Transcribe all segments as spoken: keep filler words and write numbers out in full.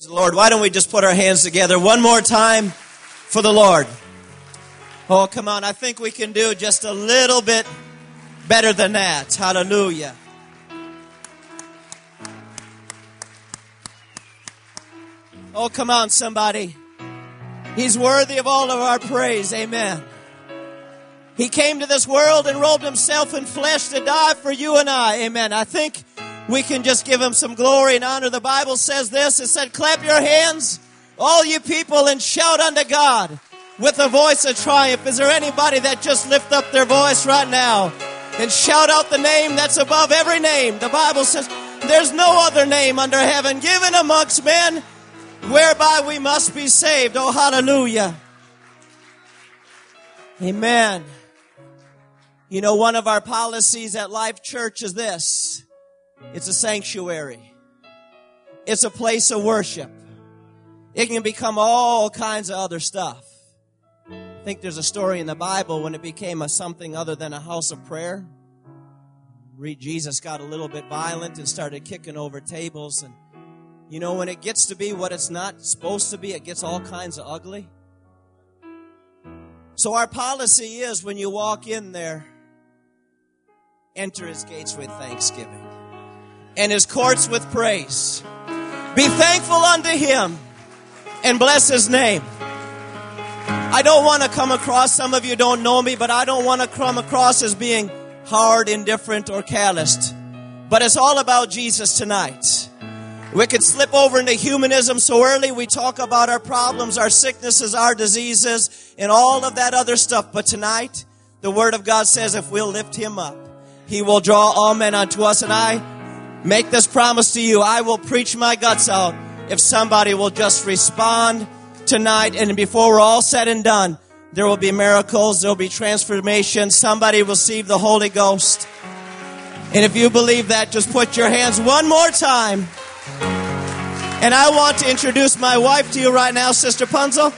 Lord, why don't we just put our hands together one more time for the Lord? Oh, come on. I think we can do just a little bit better than that. Hallelujah. Oh, come on, somebody. He's worthy of all of our praise. Amen. He came to this world and robed himself in flesh to die for you and I. Amen. I think we can just give him some glory and honor. The Bible says this. It said, clap your hands, all you people, and shout unto God with a voice of triumph. Is there anybody that just lift up their voice right now and shout out the name that's above every name? The Bible says there's no other name under heaven given amongst men whereby we must be saved. Oh, hallelujah. Amen. You know, one of our policies at Life Church is this. It's a sanctuary. It's a place of worship. It can become all kinds of other stuff. I think there's a story in the Bible when it became a something other than a house of prayer. Read, Jesus got a little bit violent and started kicking over tables. And, you know, when it gets to be what it's not supposed to be, it gets all kinds of ugly. So our policy is when you walk in there, enter his gates with thanksgiving and his courts with praise. Be thankful unto him and bless his name. I don't want to come across, some of you don't know me, but I don't want to come across as being hard, indifferent, or calloused. But it's all about Jesus tonight. We could slip over into humanism so early. We talk about our problems, our sicknesses, our diseases, and all of that other stuff. But tonight, the Word of God says if we'll lift him up, he will draw all men unto us. And I make this promise to you. I will preach my guts out if somebody will just respond tonight. And before we're all said and done, there will be miracles. There will be transformation. Somebody will receive the Holy Ghost. And if you believe that, just put your hands one more time. And I want to introduce my wife to you right now, Sister Punzel.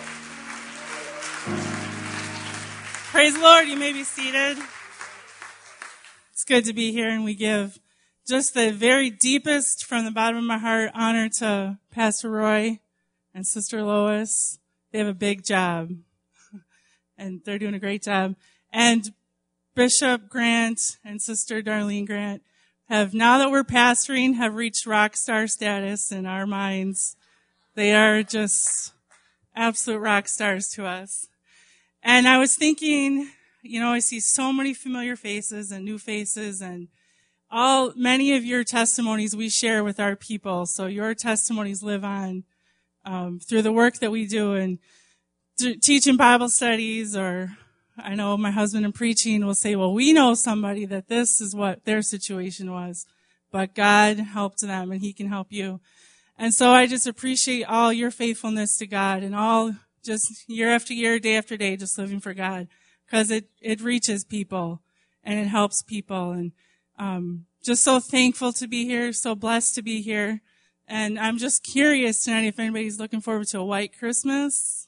Praise the Lord. You may be seated. It's good to be here, and we give just the very deepest, from the bottom of my heart, honor to Pastor Roy and Sister Lois. They have a big job, and they're doing a great job. And Bishop Grant and Sister Darlene Grant have, now that we're pastoring, have reached rock star status in our minds. They are just absolute rock stars to us. And I was thinking, you know, I see so many familiar faces and new faces, and all, many of your testimonies we share with our people. So your testimonies live on, um, through the work that we do, and t- teaching Bible studies, or I know my husband in preaching will say, well, we know somebody that this is what their situation was, but God helped them and he can help you. And so I just appreciate all your faithfulness to God, and all just year after year, day after day, just living for God, because it, it reaches people and it helps people. And um, just so thankful to be here, so blessed to be here. And I'm just curious tonight if anybody's looking forward to a white Christmas.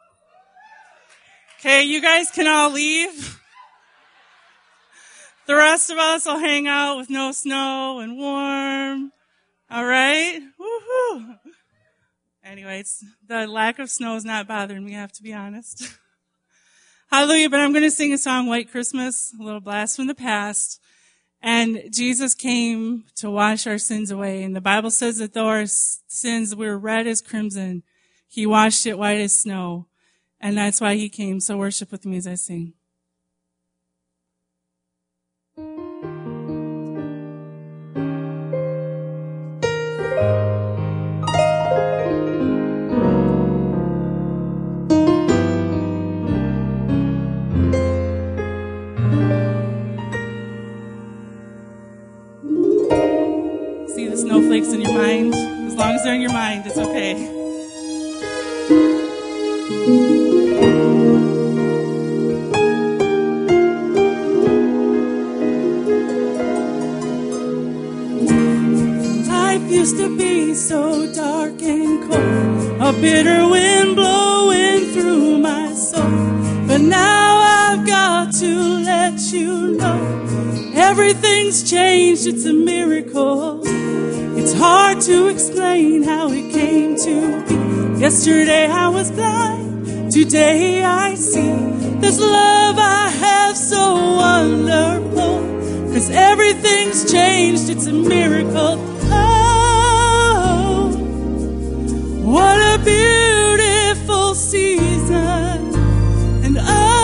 Okay, you guys can all leave. The rest of us will hang out with no snow and warm. All right? Woohoo! Anyways, the lack of snow is not bothering me, I have to be honest. Hallelujah, but I'm going to sing a song, White Christmas, a little blast from the past. And Jesus came to wash our sins away. And the Bible says that though our sins were red as crimson, he washed it white as snow. And that's why he came. So worship with me as I sing. See the snowflakes in your mind? As long as they're in your mind, it's okay. Life used to be so dark and cold, a bitter wind blowing through my soul. But now I've got to let you know, everything's changed, it's a miracle. It's hard to explain how it came to Yesterday I was blind, today I see. This love I have so wonderful, 'cause everything's changed, it's a miracle. Oh, what a beautiful season. And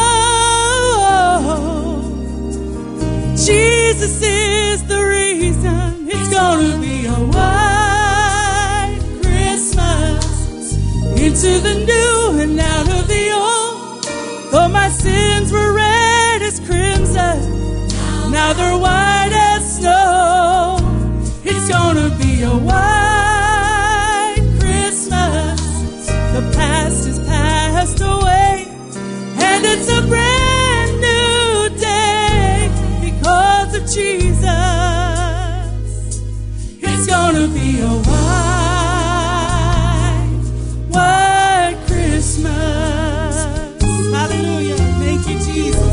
oh, Jesus is the reason. It's gonna be a white Christmas, into the new and out of the old. Though my sins were red as crimson, now they're white as snow. It's gonna be a white Christmas. The past is passed away, and it's a brand new day because of Jesus. It's gonna be a white, white Christmas. Hallelujah. Thank you, Jesus.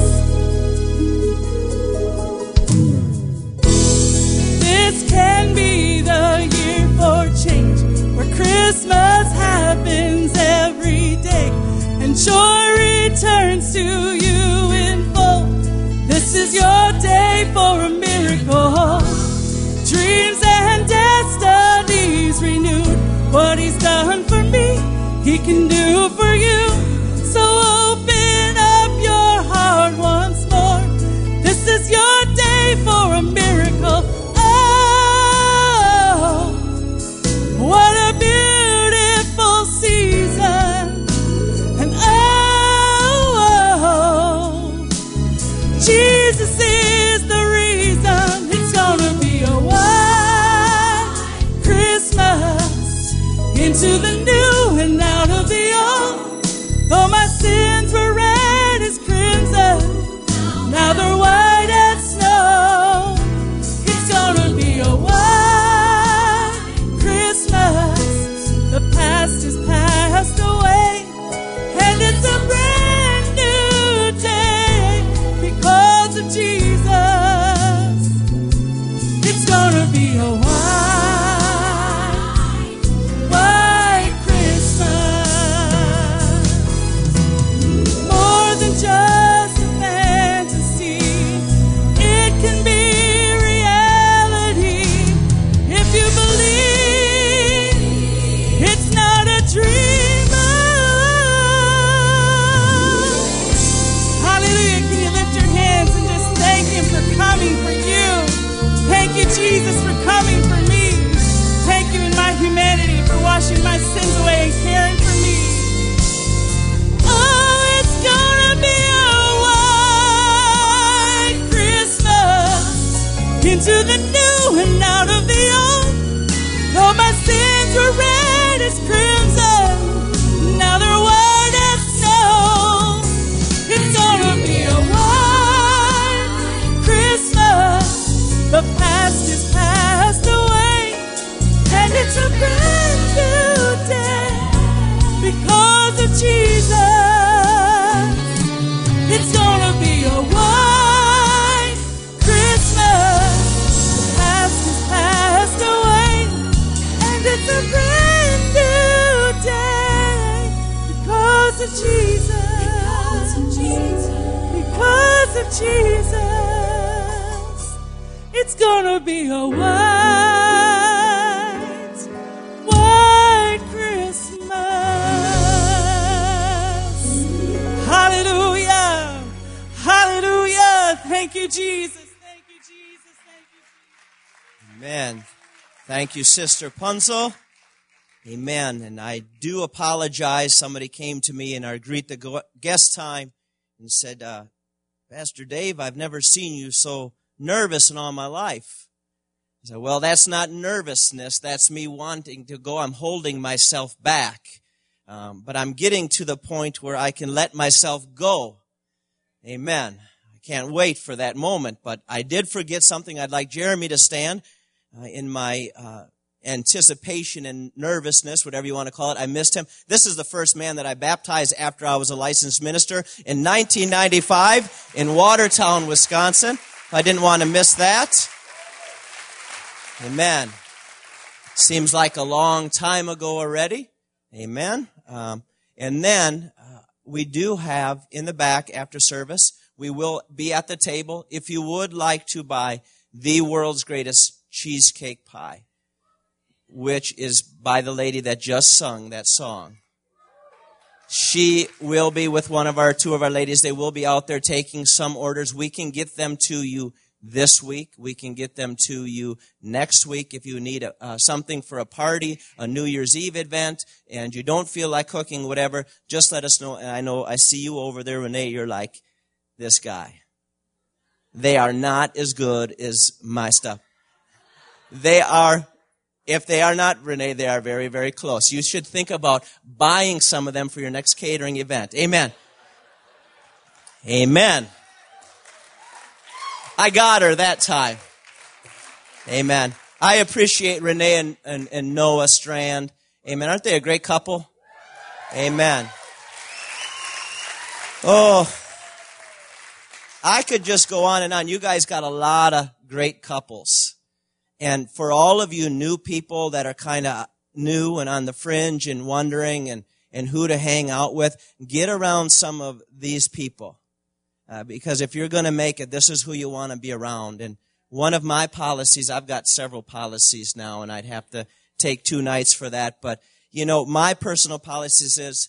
This can be the year for change, where Christmas happens every day and joy returns to you in full. This is your day for a miracle. Dreams and destinies renewed. What He's done for me, He can do for you. So open up your heart once more. This is your day for a miracle. Oh, what a beautiful season. And oh, Jesus is the reason. It's gonna be a white Christmas, into the new and out of the old. Though my sins were red as crimson, now they're white as snow. It's gonna be a white Christmas. The past is passed away, and it's a brand new day because of Jesus. It's gonna be a white, white Christmas. More than just a fantasy, it can be reality if you believe it's not a dream. Hallelujah. Can you lift your hands and just thank Him for coming for you? Thank you, Jesus, for coming for me. Thank you in my humanity for washing my sins away and caring for me. Oh, it's gonna be a white Christmas, into the new and out of the old. Though my sins were red as crimson, now they're white as snow. It's gonna be a white Christmas. The past is passed away, and it's a brand new day because of Jesus. It's gonna be a white Christmas. The past is passed away, and it's a brand new day because of Jesus. Because of Jesus. It's gonna be a white, white Christmas. Hallelujah. Hallelujah. Thank you, Jesus. Thank you, Jesus. Thank you, Jesus. Amen. Thank you, Sister Punzel. Amen. And I do apologize. Somebody came to me in our Greet the Guest time and said, uh, Pastor Dave, I've never seen you so nervous in all my life. I said, well, that's not nervousness. That's me wanting to go. I'm holding myself back. Um, but I'm getting to the point where I can let myself go. Amen. I can't wait for that moment. But I did forget something. I'd like Jeremy to stand uh, in my uh, anticipation and nervousness, whatever you want to call it. I missed him. This is the first man that I baptized after I was a licensed minister in nineteen ninety-five in Watertown, Wisconsin. I didn't want to miss that. Amen. Seems like a long time ago already. Amen. Um, and then uh, we do have in the back after service, we will be at the table. If you would like to buy the world's greatest cheesecake pie, which is by the lady that just sung that song, she will be with one of our, two of our ladies. They will be out there taking some orders. We can get them to you this week. We can get them to you next week if you need a, uh, something for a party, a New Year's Eve event, and you don't feel like cooking, whatever, just let us know. And I know I see you over there, Renee, you're like, this guy. They are not as good as my stuff. They are, if they are not, Renee, they are very, very close. You should think about buying some of them for your next catering event. Amen. Amen. I got her that time. Amen. I appreciate Renee and, and, and Noah Strand. Amen. Aren't they a great couple? Amen. Oh, I could just go on and on. You guys got a lot of great couples. And for all of you new people that are kind of new and on the fringe and wondering and, and who to hang out with, get around some of these people. Uh, because if you're going to make it, this is who you want to be around. And one of my policies, I've got several policies now, and I'd have to take two nights for that. But, you know, my personal policies is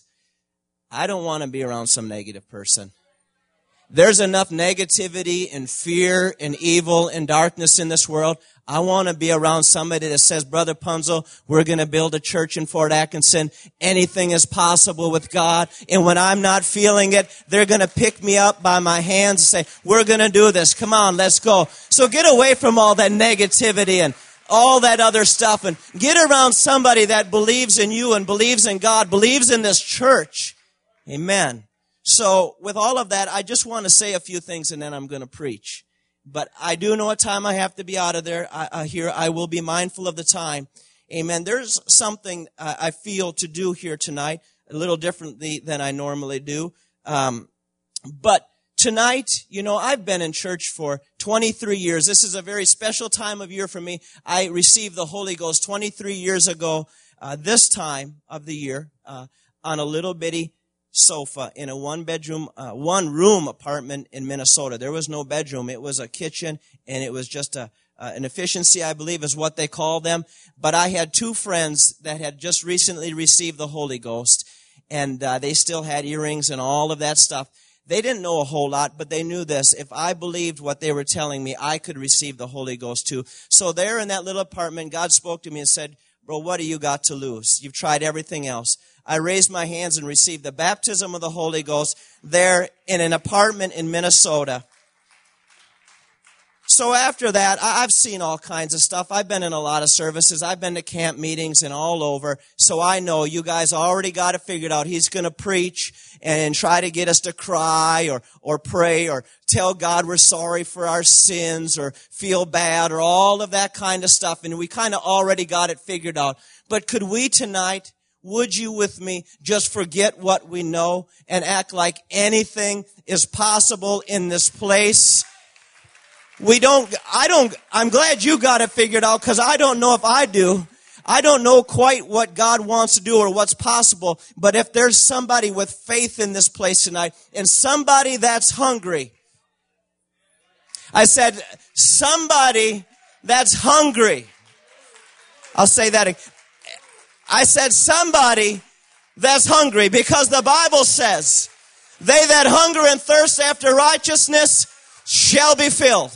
I don't want to be around some negative person. There's enough negativity and fear and evil and darkness in this world. I want to be around somebody that says, Brother Punzel, we're going to build a church in Fort Atkinson. Anything is possible with God. And when I'm not feeling it, they're going to pick me up by my hands and say, we're going to do this. Come on, let's go. So get away from all that negativity and all that other stuff and get around somebody that believes in you and believes in God, believes in this church. Amen. So with all of that, I just want to say a few things and then I'm going to preach. But I do know what time I have to be out of there. I, I here I will be mindful of the time. Amen. There's something uh, I feel to do here tonight, a little differently than I normally do. Um, but tonight, you know, I've been in church for twenty-three years. This is a very special time of year for me. I received the Holy Ghost twenty-three years ago, uh, this time of the year, uh, on a little bitty sofa in a one-bedroom, uh, one-room apartment in Minnesota. There was no bedroom. It was a kitchen, and it was just a uh, an efficiency, I believe, is what they call them. But I had two friends that had just recently received the Holy Ghost, and uh, they still had earrings and all of that stuff. They didn't know a whole lot, but they knew this. If I believed what they were telling me, I could receive the Holy Ghost too. So there in that little apartment, God spoke to me and said, bro, what do you got to lose? You've tried everything else. I raised my hands and received the baptism of the Holy Ghost there in an apartment in Minnesota. So after that, I've seen all kinds of stuff. I've been in a lot of services. I've been to camp meetings and all over. So I know you guys already got it figured out. He's going to preach and try to get us to cry or, or pray or tell God we're sorry for our sins or feel bad or all of that kind of stuff. And we kind of already got it figured out. But could we tonight, would you with me just forget what we know and act like anything is possible in this place? We don't, I don't, I'm glad you got it figured out because I don't know if I do. I don't know quite what God wants to do or what's possible. But if there's somebody with faith in this place tonight and somebody that's hungry, I said, somebody that's hungry. I'll say that again. I said somebody that's hungry because the Bible says, they that hunger and thirst after righteousness shall be filled.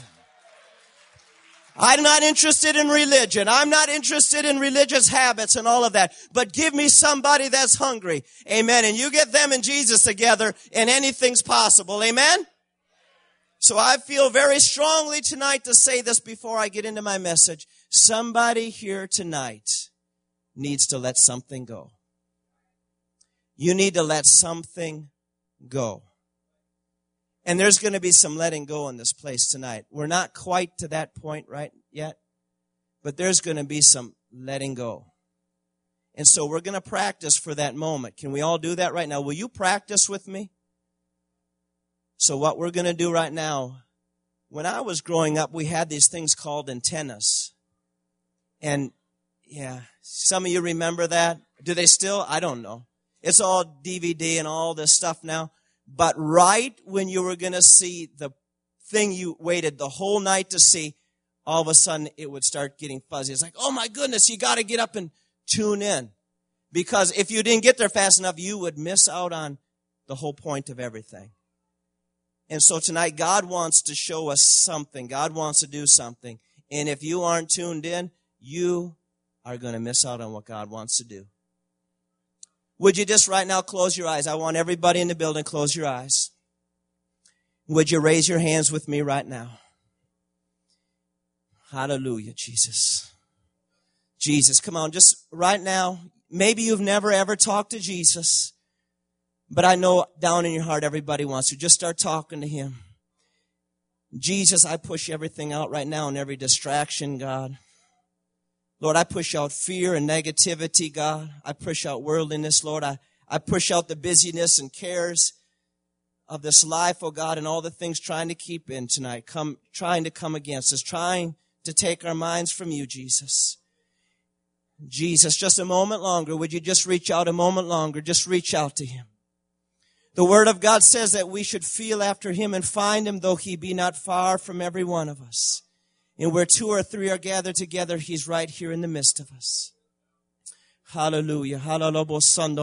I'm not interested in religion. I'm not interested in religious habits and all of that. But give me somebody that's hungry. Amen. And you get them and Jesus together and anything's possible. Amen. So I feel very strongly tonight to say this before I get into my message. Somebody here tonight needs to let something go. You need to let something go. And there's going to be some letting go in this place tonight. We're not quite to that point right yet, but there's going to be some letting go. And so we're going to practice for that moment. Can we all do that right now? Will you practice with me? So what we're going to do right now, when I was growing up, we had these things called antennas. And yeah, some of you remember that. Do they still? I don't know. It's all D V D and all this stuff now. But right when you were going to see the thing you waited the whole night to see, all of a sudden it would start getting fuzzy. It's like, oh my goodness, you got to get up and tune in. Because if you didn't get there fast enough, you would miss out on the whole point of everything. And so tonight, God wants to show us something. God wants to do something. And if you aren't tuned in, you are going to miss out on what God wants to do. Would you just right now close your eyes? I want everybody in the building, close your eyes. Would you raise your hands with me right now? Hallelujah, Jesus. Jesus, come on, just right now. Maybe you've never ever talked to Jesus, but I know down in your heart everybody wants to. Just start talking to Him. Jesus, I push everything out right now and every distraction, God. Lord, I push out fear and negativity, God. I push out worldliness, Lord. I, I push out the busyness and cares of this life, oh God, and all the things trying to keep in tonight, come, trying to come against us, trying to take our minds from you, Jesus. Jesus, just a moment longer. Would you just reach out a moment longer? Just reach out to Him. The Word of God says that we should feel after Him and find Him, though He be not far from every one of us. And where two or three are gathered together, He's right here in the midst of us. Hallelujah. Hallelujah.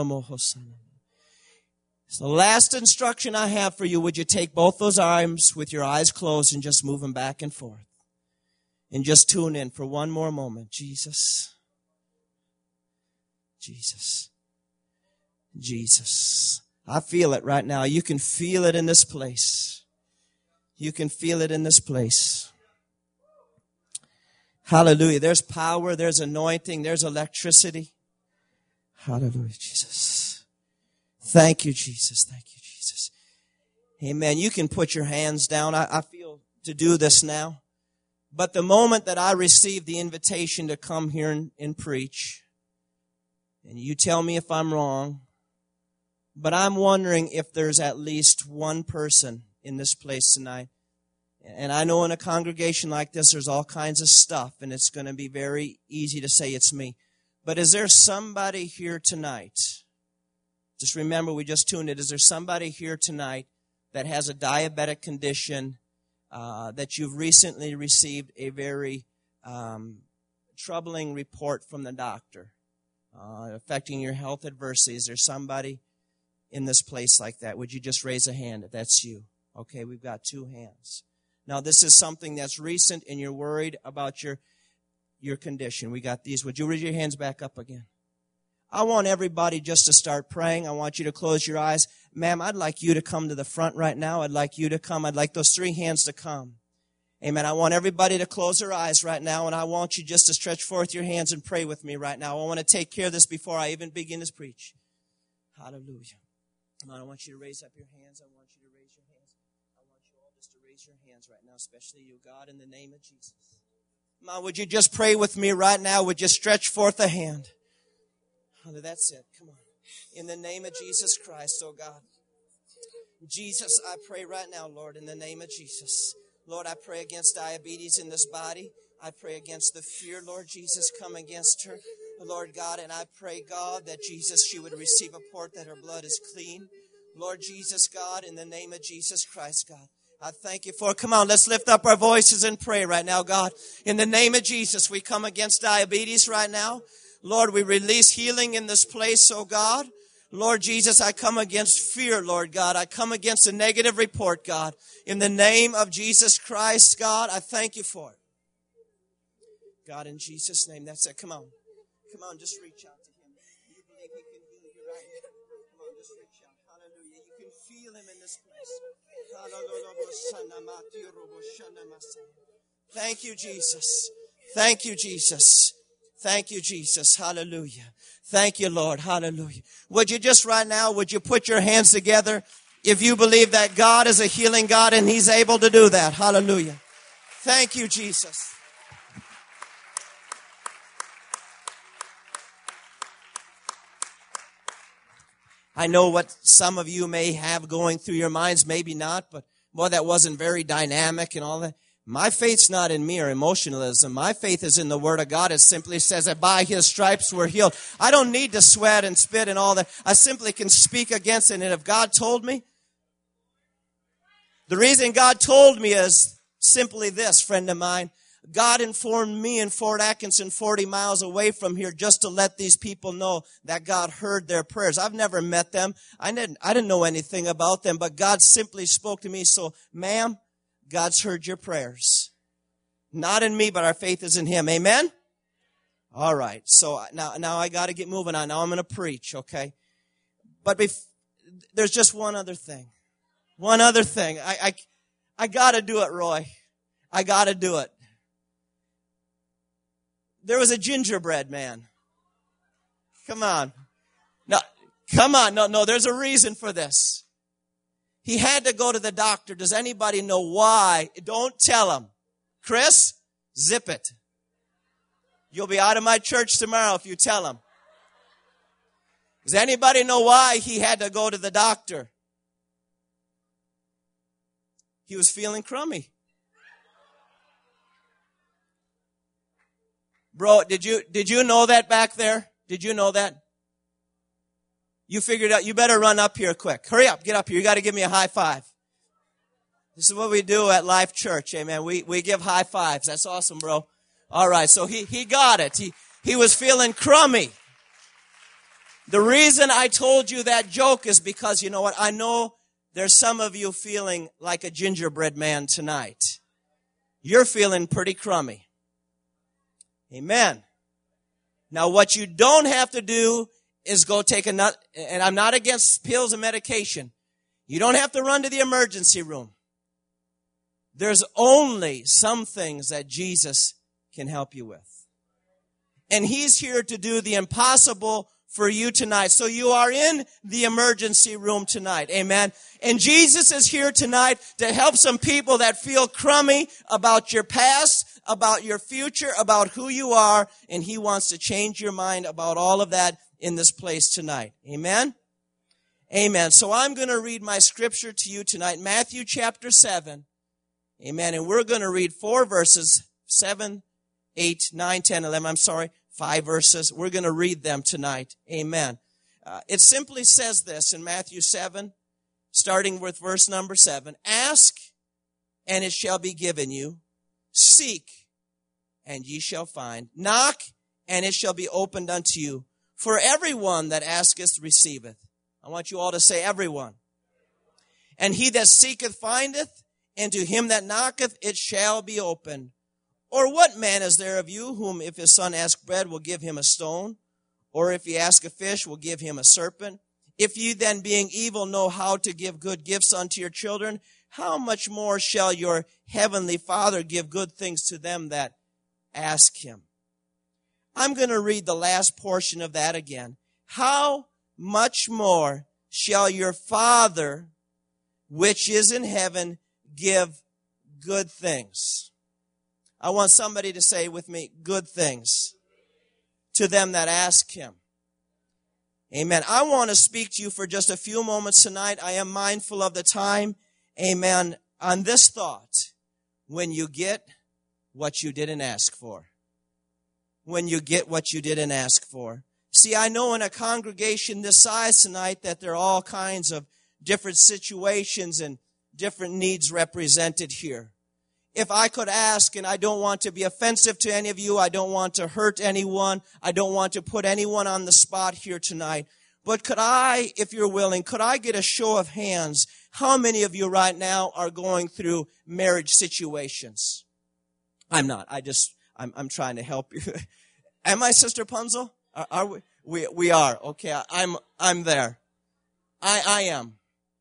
So the last instruction I have for you, would you take both those arms with your eyes closed and just move them back and forth? And just tune in for one more moment. Jesus. Jesus. Jesus. I feel it right now. You can feel it in this place. You can feel it in this place. Hallelujah. There's power, there's anointing, there's electricity. Hallelujah, Jesus. Thank you, Jesus. Thank you, Jesus. Amen. You can put your hands down. I, I feel to do this now. But the moment that I received the invitation to come here and, and preach, and you tell me if I'm wrong, but I'm wondering if there's at least one person in this place tonight. And I know in a congregation like this, there's all kinds of stuff, and it's going to be very easy to say it's me. But is there somebody here tonight? Just remember, we just tuned it. Is there somebody here tonight that has a diabetic condition, uh, that you've recently received a very um, troubling report from the doctor, uh, affecting your health adversely? Is there somebody in this place like that? Would you just raise a hand if that's you? Okay, we've got two hands. Now, this is something that's recent, and you're worried about your your condition. We got these. Would you raise your hands back up again? I want everybody just to start praying. I want you to close your eyes. Ma'am, I'd like you to come to the front right now. I'd like you to come. I'd like those three hands to come. Amen. I want everybody to close their eyes right now, and I want you just to stretch forth your hands and pray with me right now. I want to take care of this before I even begin to preach. Hallelujah. Come on, I want you to raise up your hands. I want you to raise your hands. I want you all just to raise your hands right now, especially you, God, in the name of Jesus. Come on, would you just pray with me right now? Would you stretch forth a hand? That's it. Come on. In the name of Jesus Christ, oh God. Jesus, I pray right now, Lord, in the name of Jesus. Lord, I pray against diabetes in this body. I pray against the fear, Lord Jesus, come against her. Lord God, and I pray, God, that Jesus, she would receive a report that her blood is clean. Lord Jesus, God, in the name of Jesus Christ, God. I thank you for it. Come on, let's lift up our voices and pray right now, God. In the name of Jesus, we come against diabetes right now. Lord, we release healing in this place, oh God. Lord Jesus, I come against fear, Lord God. I come against a negative report, God. In the name of Jesus Christ, God, I thank you for it. God, in Jesus' name, that's it. Come on. Come on, just reach out to Him. You believe He can heal you right here. Come on, just reach out. Hallelujah. You can feel Him in this place. Thank you, Jesus. Thank you, Jesus. Thank you, Jesus. Hallelujah. Thank you, Lord. Hallelujah. Would you just right now, would you put your hands together if you believe that God is a healing God and He's able to do that? Hallelujah. Thank you, Jesus. I know what some of you may have going through your minds, maybe not, but boy, that wasn't very dynamic and all that. My faith's not in me or emotionalism. My faith is in the Word of God. It simply says that by His stripes we're healed. I don't need to sweat and spit and all that. I simply can speak against it. And if God told me, the reason God told me is simply this, friend of mine. God informed me in Fort Atkinson, forty miles away from here, just to let these people know that God heard their prayers. I've never met them. I didn't, I didn't know anything about them, but God simply spoke to me. So, ma'am, God's heard your prayers. Not in me, but our faith is in Him. Amen? All right. So now, now I got to get moving on. Now I'm going to preach, okay? But bef- there's just one other thing. One other thing. I, I, I got to do it, Roy. I got to do it. There was a gingerbread man. Come on. No, come on. No, no, there's a reason for this. He had to go to the doctor. Does anybody know why? Don't tell him. Chris, zip it. You'll be out of my church tomorrow if you tell him. Does anybody know why he had to go to the doctor? He was feeling crummy. Bro, did you, did you know that back there? Did you know that? You figured out, you better run up here quick. Hurry up, get up here. You got to give me a high five. This is what we do at Life Church. Amen. We, we give high fives. That's awesome, bro. All right. So he, he got it. He, he was feeling crummy. The reason I told you that joke is because, you know what? I know there's some of you feeling like a gingerbread man tonight. You're feeling pretty crummy. Amen. Now, what you don't have to do is go take a nut, and I'm not against pills and medication. You don't have to run to the emergency room. There's only some things that Jesus can help you with. And He's here to do the impossible for you tonight. So you are in the emergency room tonight. Amen. And Jesus is here tonight to help some people that feel crummy about your past, about your future, about who you are. And He wants to change your mind about all of that in this place tonight. Amen. Amen. So I'm going to read my scripture to you tonight, Matthew chapter seven. Amen. And we're going to read four verses, seven, eight, nine, ten, eleven. I'm sorry. Five verses. We're going to read them tonight. Amen. Uh, it simply says this in Matthew seven, starting with verse number seven. Ask, and it shall be given you. Seek, and ye shall find. Knock, and it shall be opened unto you. For everyone that asketh receiveth. I want you all to say everyone. And he that seeketh findeth, and to him that knocketh it shall be opened. Or what man is there of you whom if his son ask bread will give him a stone? Or if he ask a fish will give him a serpent? If ye then being evil know how to give good gifts unto your children, how much more shall your heavenly Father give good things to them that ask Him? I'm going to read the last portion of that again. How much more shall your Father which is in heaven give good things? I want somebody to say with me, good things to them that ask Him. Amen. I want to speak to you for just a few moments tonight. I am mindful of the time. Amen. On this thought, when you get what you didn't ask for. When you get what you didn't ask for. See, I know in a congregation this size tonight that there are all kinds of different situations and different needs represented here. If I could ask, and I don't want to be offensive to any of you, I don't want to hurt anyone, I don't want to put anyone on the spot here tonight, but could I, if you're willing, could I get a show of hands? How many of you right now are going through marriage situations? I'm not. I just, I'm, I'm trying to help you. Am I, Sister Punzel? Are, are we? We, we are. Okay. I'm, I'm there. I, I am.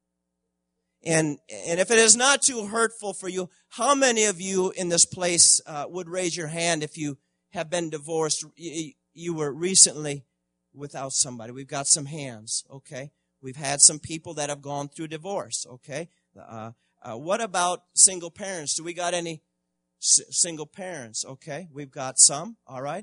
And, and if it is not too hurtful for you, how many of you in this place uh, would raise your hand if you have been divorced? You, you were recently without somebody. We've got some hands, okay? We've had some people that have gone through divorce, okay? Uh, uh, what about single parents? Do we got any s- single parents? Okay, we've got some, all right?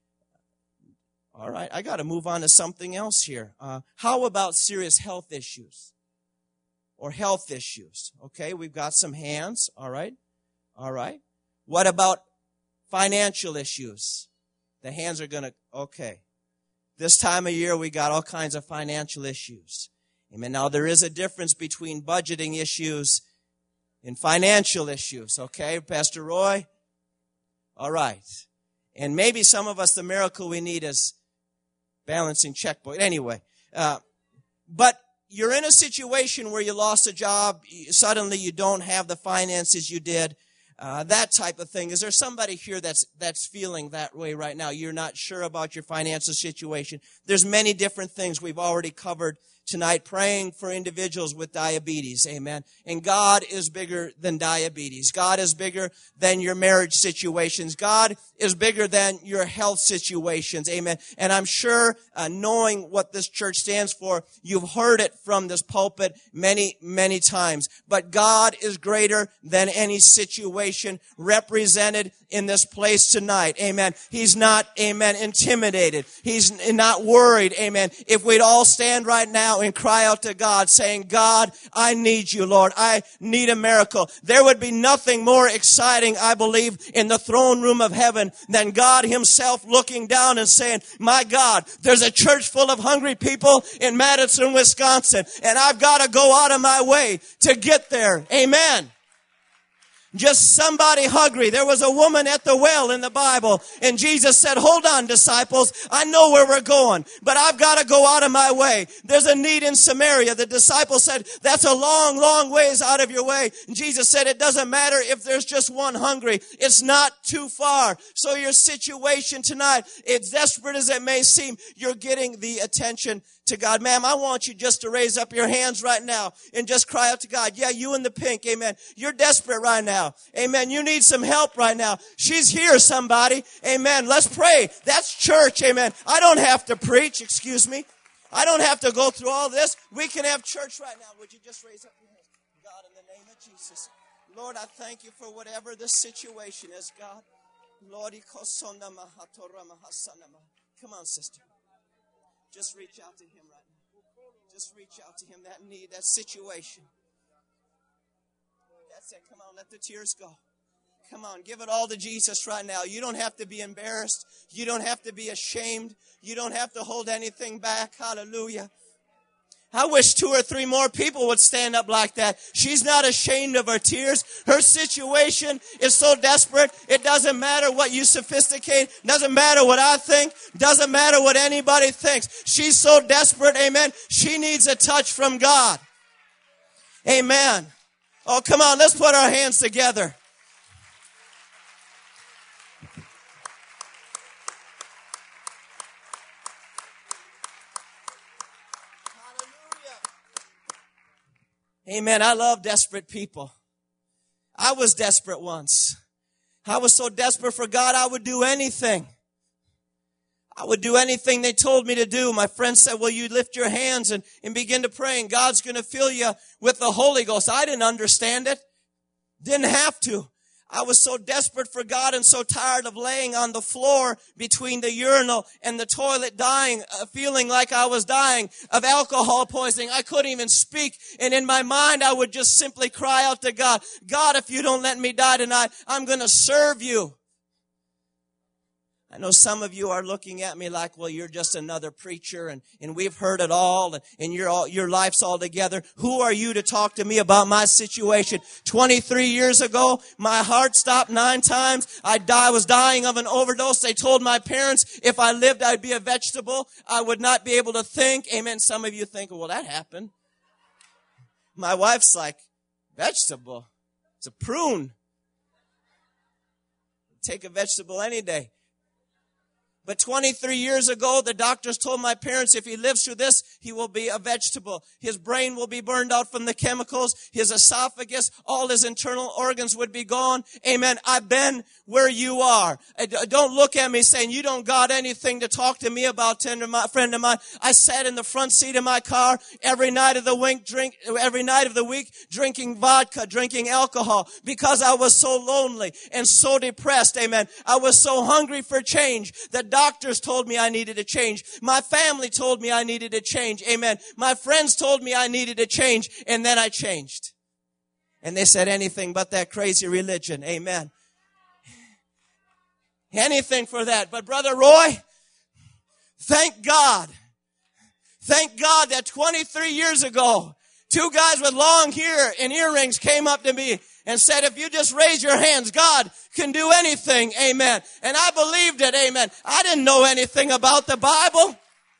All right, I got to move on to something else here. Uh, how about serious health issues? Or health issues. Okay, we've got some hands. All right. All right. What about financial issues? The hands are going to, okay. This time of year, we got all kinds of financial issues. Amen. Now, there is a difference between budgeting issues and financial issues, okay, Pastor Roy? All right. And maybe some of us, the miracle we need is balancing checkbook. Anyway, uh, but you're in a situation where you lost a job, suddenly you don't have the finances you did, uh, that type of thing. Is there somebody here that's that's feeling that way right now? You're not sure about your financial situation. There's many different things we've already covered tonight, praying for individuals with diabetes. Amen. And God is bigger than diabetes. God is bigger than your marriage situations. God is bigger than your health situations. Amen. And I'm sure, uh, knowing what this church stands for, you've heard it from this pulpit many, many times. But God is greater than any situation represented in this place tonight. Amen. He's not, amen, intimidated. He's not worried. Amen. If we'd all stand right now and cry out to God saying, God, I need you, Lord. I need a miracle. There would be nothing more exciting, I believe, in the throne room of heaven than God himself looking down and saying, my God, there's a church full of hungry people in Madison, Wisconsin, and I've got to go out of my way to get there. Amen. Just somebody hungry. There was a woman at the well in the Bible, and Jesus said, hold on, disciples. I know where we're going, but I've got to go out of my way. There's a need in Samaria. The disciples said, that's a long, long ways out of your way. And Jesus said, it doesn't matter if there's just one hungry. It's not too far. So your situation tonight, as desperate as it may seem, you're getting the attention to God. Ma'am, I want you just to raise up your hands right now and just cry out to God. Yeah, you in the pink. Amen. You're desperate right now. Amen. You need some help right now. She's here, somebody. Amen. Let's pray. That's church. Amen. I don't have to preach. Excuse me. I don't have to go through all this. We can have church right now. Would you just raise up your hands? God, in the name of Jesus. Lord, I thank you for whatever the situation is, God. Lord, come on, sister. Just reach out to him right now. Just reach out to him, that need, that situation. That's it. Come on, let the tears go. Come on, give it all to Jesus right now. You don't have to be embarrassed. You don't have to be ashamed. You don't have to hold anything back. Hallelujah. I wish two or three more people would stand up like that. She's not ashamed of her tears. Her situation is so desperate. It doesn't matter what you sophisticate. Doesn't matter what I think. Doesn't matter what anybody thinks. She's so desperate. Amen. She needs a touch from God. Amen. Oh, come on. Let's put our hands together. Amen. I love desperate people. I was desperate once. I was so desperate for God, I would do anything. I would do anything they told me to do. My friend said, well, you lift your hands and, and begin to pray, and God's going to fill you with the Holy Ghost. I didn't understand it. Didn't have to. I was so desperate for God and so tired of laying on the floor between the urinal and the toilet dying, uh, feeling like I was dying of alcohol poisoning. I couldn't even speak. And in my mind, I would just simply cry out to God, God, if you don't let me die tonight, I'm going to serve you. I know some of you are looking at me like, well, you're just another preacher, and, and we've heard it all, and, and you're all, your life's all together. Who are you to talk to me about my situation? twenty-three years ago, my heart stopped nine times. I, die, I was dying of an overdose. They told my parents if I lived, I'd be a vegetable. I would not be able to think. Amen. Some of you think, well, that happened. My wife's like, vegetable? It's a prune. Take a vegetable any day. But twenty-three years ago, the doctors told my parents if he lives through this, he will be a vegetable. His brain will be burned out from the chemicals. His esophagus, all his internal organs would be gone. Amen. I've been where you are. Don't look at me saying you don't got anything to talk to me about, tender friend of mine. I sat in the front seat of my car every night of the week, drink, every night of the week, drinking vodka, drinking alcohol, because I was so lonely and so depressed. Amen. I was so hungry for change that doctors told me I needed to change. My family told me I needed to change. Amen. My friends told me I needed to change. And then I changed. And they said anything but that crazy religion. Amen. Anything for that. But Brother Roy, thank God. Thank God that twenty-three years ago, two guys with long hair and earrings came up to me and said, if you just raise your hands, God can do anything. Amen. And I believed it. Amen. I didn't know anything about the Bible.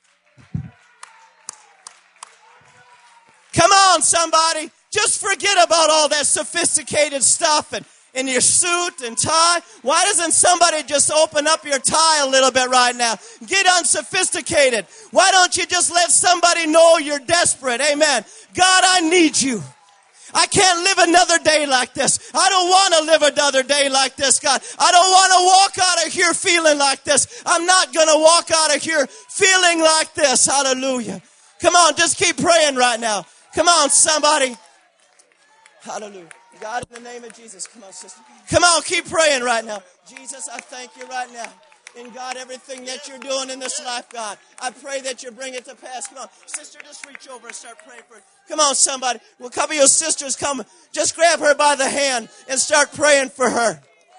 Come on, somebody. Just forget about all that sophisticated stuff and in your suit and tie. Why doesn't somebody just open up your tie a little bit right now? Get unsophisticated. Why don't you just let somebody know you're desperate? Amen. God, I need you. I can't live another day like this. I don't want to live another day like this, God. I don't want to walk out of here feeling like this. I'm not going to walk out of here feeling like this. Hallelujah. Come on, just keep praying right now. Come on, somebody. Hallelujah. God, in the name of Jesus. Come on, sister. Come on, keep praying right now. Jesus, I thank you right now. And God, everything that you're doing in this life, God, I pray that you bring it to pass. Come on, sister, just reach over and start praying for it. Come on, somebody. Well, a couple of your sisters come. Just grab her by the hand and start praying for her.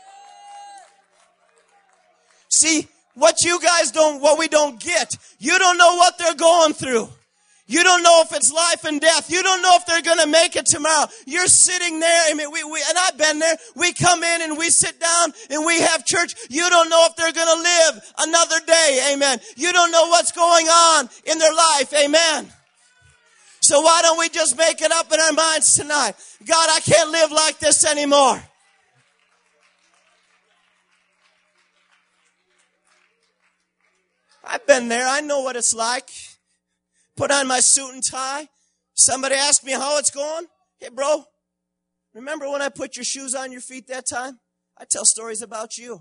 See, what you guys don't, what we don't get, you don't know what they're going through. You don't know if it's life and death. You don't know if they're going to make it tomorrow. You're sitting there. I mean, we, we, and I've been there. We come in and we sit down and we have church. You don't know if they're going to live another day. Amen. You don't know what's going on in their life. Amen. So why don't we just make it up in our minds tonight? God, I can't live like this anymore. I've been there. I know what it's like. Put on my suit and tie. Somebody asked me how it's going. Hey, bro, remember when I put your shoes on your feet that time? I tell stories about you.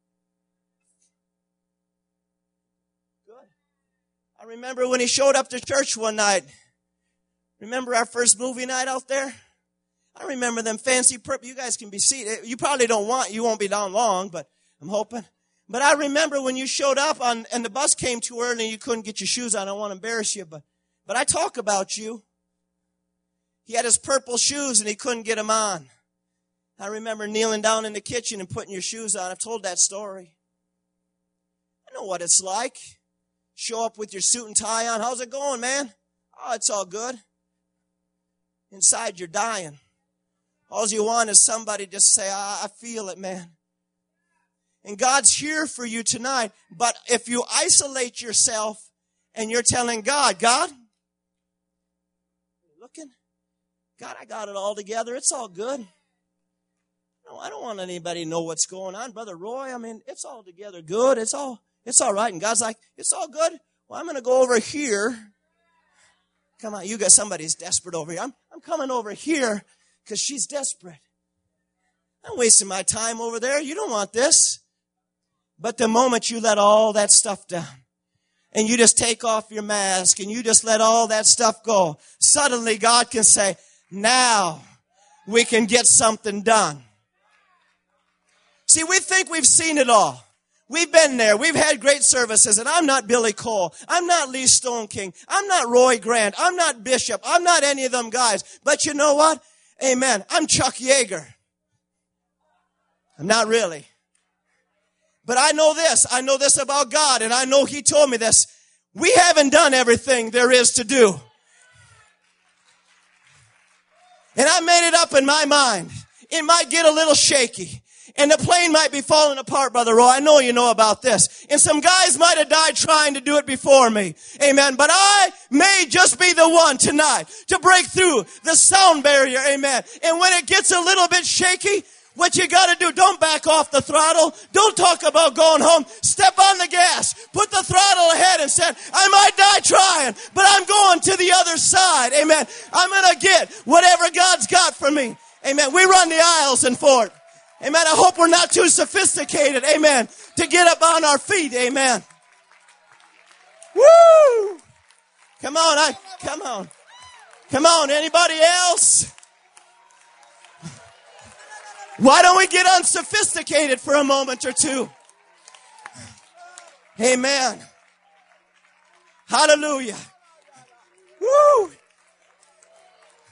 Good. I remember when he showed up to church one night. Remember our first movie night out there? I remember them fancy purple. You guys can be seated. You probably don't want, you won't be down long, but I'm hoping. But I remember when you showed up on, and the bus came too early and you couldn't get your shoes on. I don't want to embarrass you, but, but I talk about you. He had his purple shoes and he couldn't get them on. I remember kneeling down in the kitchen and putting your shoes on. I've told that story. I know what it's like. Show up with your suit and tie on. How's it going, man? Oh, it's all good. Inside you're dying. All you want is somebody to say, I, I feel it, man. And God's here for you tonight. But if you isolate yourself and you're telling God, God, looking, God, I got it all together. It's all good. No, I don't want anybody to know what's going on. Brother Roy, I mean, it's all together good. It's all, it's all right. And God's like, it's all good. Well, I'm going to go over here. Come on, you got somebody's desperate over here. I'm, I'm coming over here because she's desperate. I'm wasting my time over there. You don't want this. But the moment you let all that stuff down and you just take off your mask and you just let all that stuff go, suddenly God can say, now we can get something done. See, we think we've seen it all. We've been there. We've had great services, and I'm not Billy Cole. I'm not Lee Stone King. I'm not Roy Grant. I'm not Bishop. I'm not any of them guys. But you know what? Amen. I'm Chuck Yeager. I'm not really. But I know this. I know this about God, and I know He told me this. We haven't done everything there is to do. And I made it up in my mind. It might get a little shaky. And the plane might be falling apart, Brother Roy. I know you know about this. And some guys might have died trying to do it before me. Amen. But I may just be the one tonight to break through the sound barrier. Amen. And when it gets a little bit shaky, what you got to do, don't back off the throttle. Don't talk about going home. Step on the gas. Put the throttle ahead and say, I might die trying, but I'm going to the other side. Amen. I'm going to get whatever God's got for me. Amen. We run the aisles in Fort. Amen. I hope we're not too sophisticated. Amen. To get up on our feet. Amen. Woo! Come on. I, come on. Come on. Anybody else? Why don't we get unsophisticated for a moment or two? Amen. Hallelujah. Woo!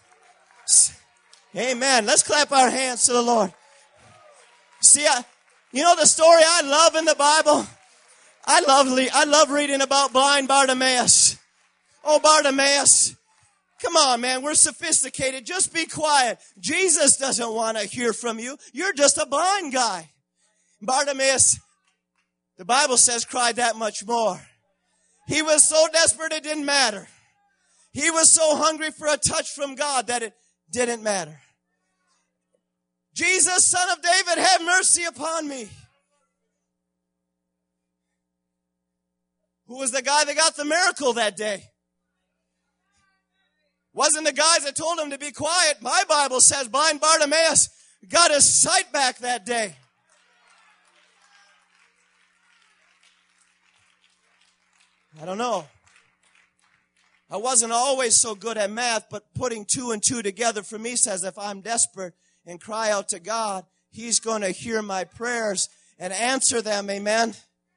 Amen. Let's clap our hands to the Lord. See, I, You know the story I love in the Bible? I love, I love reading about blind Bartimaeus. Oh, Bartimaeus. Come on, man. We're sophisticated. Just be quiet. Jesus doesn't want to hear from you. You're just a blind guy. Bartimaeus, the Bible says, cried that much more. He was so desperate it didn't matter. He was so hungry for a touch from God that it didn't matter. Jesus, Son of David, have mercy upon me. Who was the guy that got the miracle that day? Wasn't the guys that told him to be quiet. My Bible says blind Bartimaeus got his sight back that day. I don't know. I wasn't always so good at math, but putting two and two together for me says if I'm desperate and cry out to God, He's going to hear my prayers and answer them. Amen.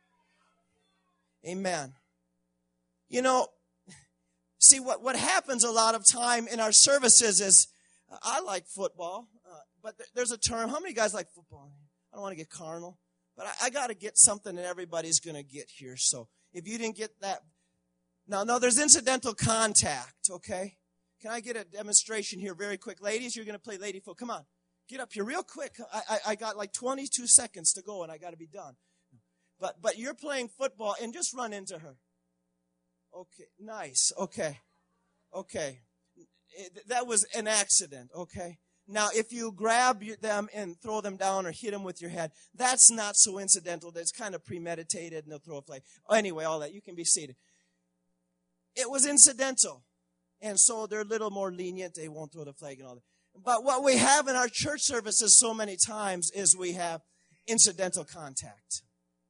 Amen. You know, see what, what happens a lot of time in our services is, uh, I like football, uh, but th- there's a term. How many guys like football? I don't want to get carnal, but I, I got to get something that everybody's going to get here. So if you didn't get that, now, no, there's incidental contact, okay? Can I get a demonstration here very quick? Ladies, you're going to play lady foot. Come on, get up here real quick. I, I, I got like twenty-two seconds to go and I got to be done. But but you're playing football and just run into her. Okay, nice. Okay, okay. It, that was an accident, okay? Now, if you grab them and throw them down or hit them with your head, that's not so incidental. That's kind of premeditated and they'll throw a flag. Anyway, all that. You can be seated. It was incidental. And so they're a little more lenient. They won't throw the flag and all that. But what we have in our church services so many times is we have incidental contact.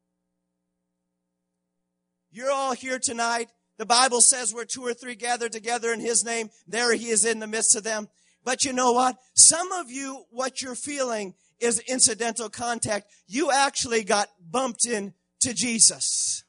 You're all here tonight. The Bible says where two or three gather together in His name, there He is in the midst of them. But you know what? Some of you, what you're feeling is incidental contact. You actually got bumped into Jesus.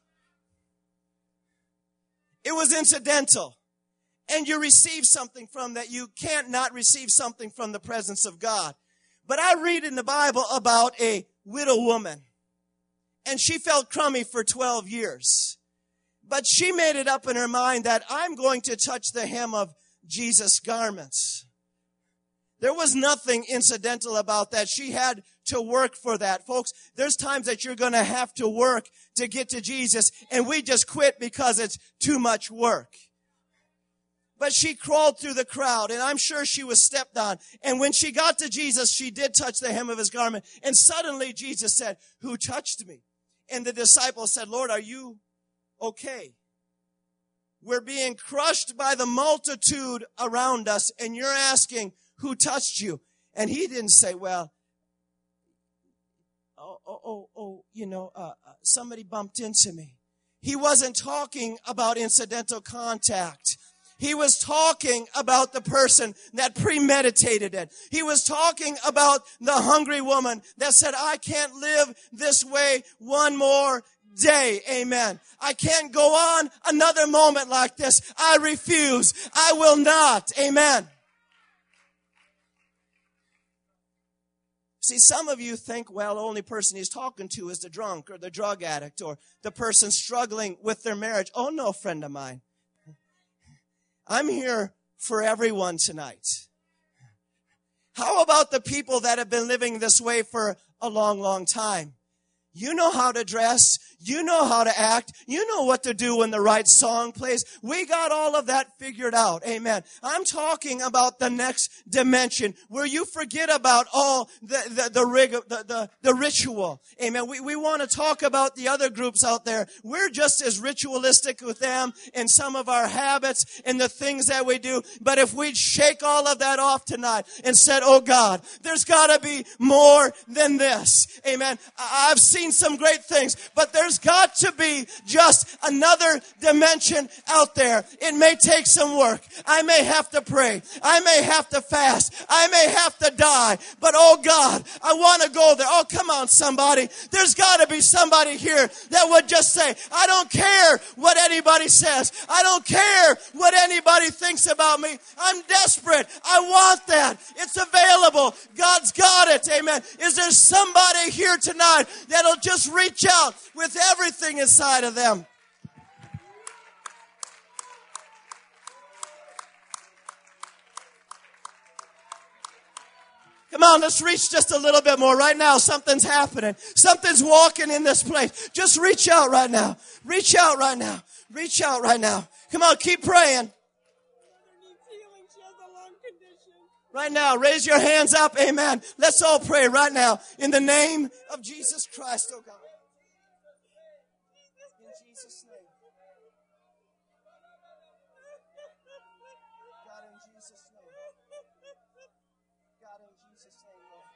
It was incidental. And you receive something from that. You can't not receive something from the presence of God. But I read in the Bible about a widow woman. And she felt crummy for twelve years. But she made it up in her mind that I'm going to touch the hem of Jesus' garments. There was nothing incidental about that. She had to work for that. Folks, there's times that you're going to have to work to get to Jesus, and we just quit because it's too much work. But she crawled through the crowd, and I'm sure she was stepped on. And when she got to Jesus, she did touch the hem of His garment. And suddenly Jesus said, "Who touched me?" And the disciples said, "Lord, are you okay? We're being crushed by the multitude around us, and you're asking, who touched you?" And He didn't say, well, oh, oh, oh, oh you know, uh, somebody bumped into me. He wasn't talking about incidental contact. He was talking about the person that premeditated it. He was talking about the hungry woman that said, I can't live this way one more day. Amen. I can't go on another moment like this. I refuse. I will not. Amen. See, some of you think, well, the only person He's talking to is the drunk or the drug addict or the person struggling with their marriage. Oh, no, friend of mine. I'm here for everyone tonight. How about the people that have been living this way for a long, long time? You know how to dress. You know how to act. You know what to do when the right song plays. We got all of that figured out. Amen. I'm talking about the next dimension where you forget about all the, the, the rig, the, the, the ritual. Amen. We, we want to talk about the other groups out there. We're just as ritualistic with them in some of our habits and the things that we do. But if we'd shake all of that off tonight and said, oh God, there's got to be more than this. Amen. I've seen seen some great things, but there's got to be just another dimension out there. It may take some work. I may have to pray. I may have to fast. I may have to die. But oh God, I want to go there. Oh, come on, somebody. There's got to be somebody here that would just say, I don't care what anybody says. I don't care what anybody thinks about me. I'm desperate. I want that. It's available. God's got it. Amen. Is there somebody here tonight that'll just reach out with everything inside of them? Come on, let's reach just a little bit more. Right now, something's happening. Something's walking in this place. Just reach out right now. Reach out right now. Reach out right now. Come on, keep praying. Right now, raise your hands up. Amen. Let's all pray right now in the name of Jesus Christ, oh God. In Jesus' name. God, in Jesus' name. God, in Jesus' name, Lord.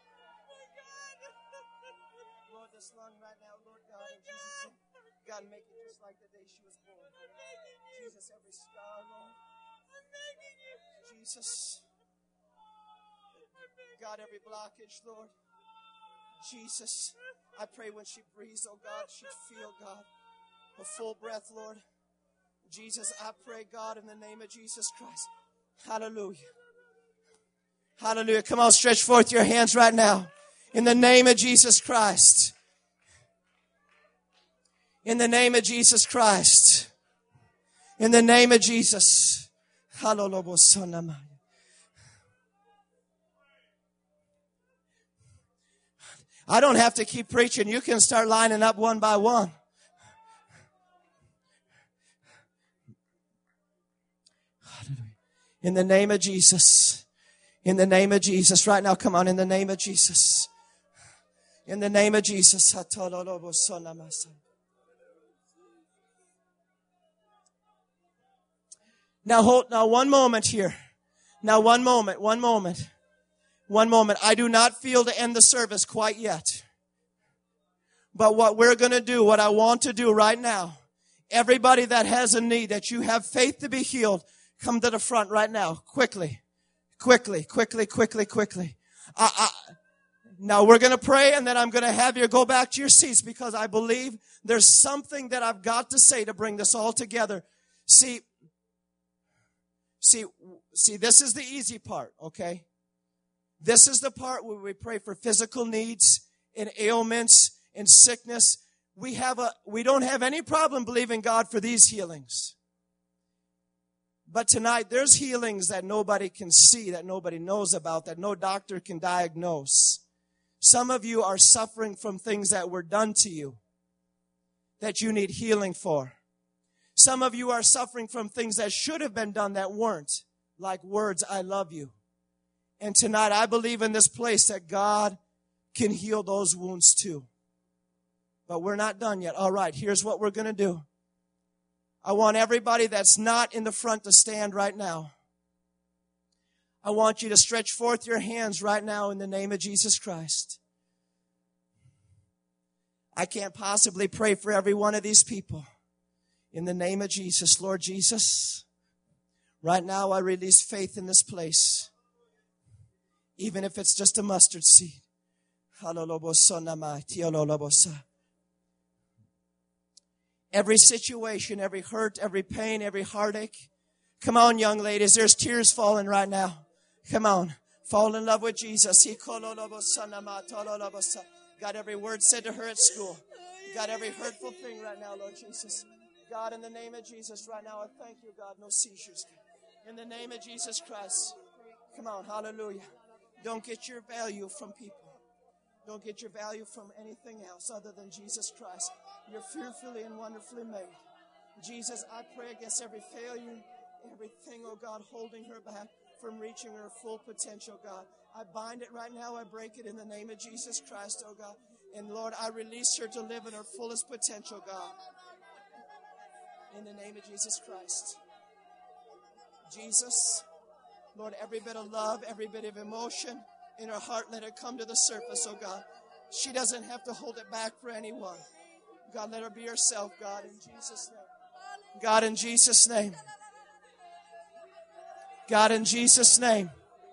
Lord, this lung right now, Lord God, in Jesus' name. God, make it just like the day she was born. Jesus, every scar, Lord. Jesus. God, every blockage, Lord. Jesus, I pray when she breathes, oh God, she'd feel, God, a full breath, Lord. Jesus, I pray, God, in the name of Jesus Christ. Hallelujah. Hallelujah. Come on, stretch forth your hands right now. In the name of Jesus Christ. In the name of Jesus Christ. In the name of Jesus. Hallelujah. I don't have to keep preaching. You can start lining up one by one. In the name of Jesus. In the name of Jesus. Right now, come on. In the name of Jesus. In the name of Jesus. Now hold, now one moment here. Now one moment, one moment. One moment. I do not feel to end the service quite yet. But what we're going to do, what I want to do right now, everybody that has a need, that you have faith to be healed, come to the front right now. Quickly. Quickly, quickly, quickly, quickly. I, I, now we're going to pray and then I'm going to have you go back to your seats because I believe there's something that I've got to say to bring this all together. See, see, see, this is the easy part, okay? This is the part where we pray for physical needs and ailments and sickness. We have a, we don't have any problem believing God for these healings. But tonight, there's healings that nobody can see, that nobody knows about, that no doctor can diagnose. Some of you are suffering from things that were done to you, that you need healing for. Some of you are suffering from things that should have been done that weren't, like words, I love you. And tonight, I believe in this place that God can heal those wounds too. But we're not done yet. All right, here's what we're going to do. I want everybody that's not in the front to stand right now. I want you to stretch forth your hands right now in the name of Jesus Christ. I can't possibly pray for every one of these people. In the name of Jesus, Lord Jesus, right now I release faith in this place. Even if it's just a mustard seed. Every situation, every hurt, every pain, every heartache. Come on, young ladies. There's tears falling right now. Come on. Fall in love with Jesus. Got every word said to her at school. Got every hurtful thing right now, Lord Jesus. God, in the name of Jesus, right now, I thank you, God. No seizures. In the name of Jesus Christ. Come on. Hallelujah. Don't get your value from people. Don't get your value from anything else other than Jesus Christ. You're fearfully and wonderfully made. Jesus, I pray against every failure, everything, oh God, holding her back from reaching her full potential, God. I bind it right now. I break it in the name of Jesus Christ, oh God. And Lord, I release her to live in her fullest potential, God. In the name of Jesus Christ. Jesus, Lord, every bit of love, every bit of emotion in her heart, let it come to the surface, oh God. She doesn't have to hold it back for anyone. God, let her be herself, God, in Jesus' name. God, in Jesus' name. God, in Jesus' name.